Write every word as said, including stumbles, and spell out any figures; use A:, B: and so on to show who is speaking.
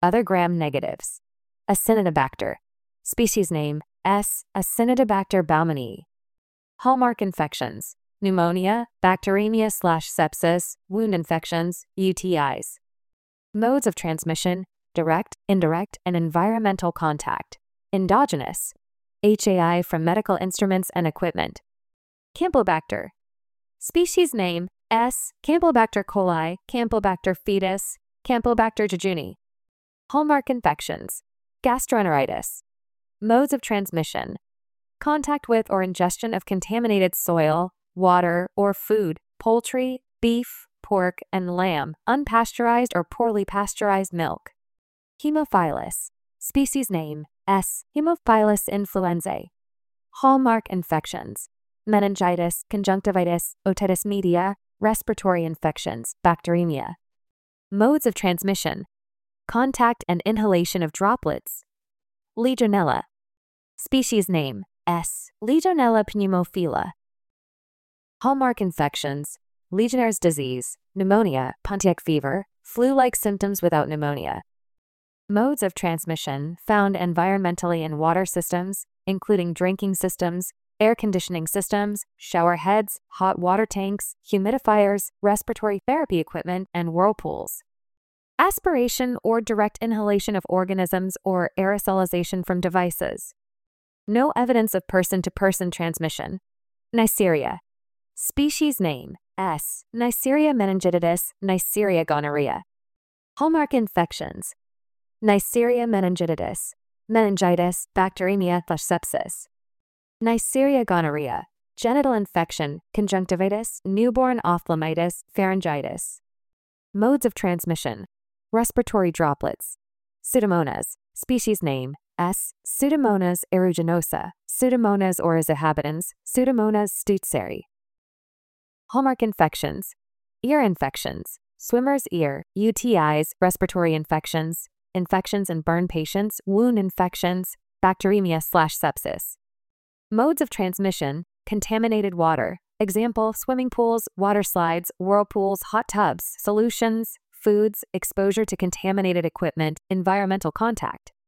A: Other gram-negatives. Acinetobacter. Species name S. Acinetobacter baumannii. Hallmark infections. Pneumonia, bacteremia slash sepsis, wound infections, U T Is. Modes of transmission: direct, indirect, and environmental contact. Endogenous. H A I from medical instruments and equipment. Campylobacter. Species name S. Campylobacter coli, Campylobacter foetus, Campylobacter jejuni. Hallmark infections: gastroenteritis. Modes of transmission: contact with or ingestion of contaminated soil, water, or food, poultry, beef, pork, and lamb, unpasteurized or poorly pasteurized milk. Haemophilus. Species name S. Haemophilus influenzae. Hallmark infections: meningitis, conjunctivitis, otitis media, respiratory infections, bacteremia. Modes of transmission: contact and inhalation of droplets. Legionella. Species name S. Legionella pneumophila. Hallmark infections: Legionnaire's disease, pneumonia, Pontiac fever, flu-like symptoms without pneumonia. Modes of transmission found environmentally in water systems, including drinking systems, air conditioning systems, shower heads, hot water tanks, humidifiers, respiratory therapy equipment, and whirlpools. Aspiration or direct inhalation of organisms or aerosolization from devices. No evidence of person-to-person transmission. Neisseria. Species name S. Neisseria meningitidis, Neisseria gonorrhea. Hallmark infections: Neisseria meningitidis, meningitis, bacteremia, sepsis. Neisseria gonorrhea, genital infection, conjunctivitis, newborn ophthalmitis, pharyngitis. Modes of transmission: respiratory droplets. Pseudomonas. Species name S. Pseudomonas aeruginosa, Pseudomonas oryzohabitans, Pseudomonas stuttzeri. Hallmark infections: ear infections, swimmer's ear, U T Is, respiratory infections, infections in burn patients, wound infections, bacteremia slash sepsis. Modes of transmission: contaminated water. Example: swimming pools, water slides, whirlpools, hot tubs, solutions, foods, exposure to contaminated equipment, environmental contact.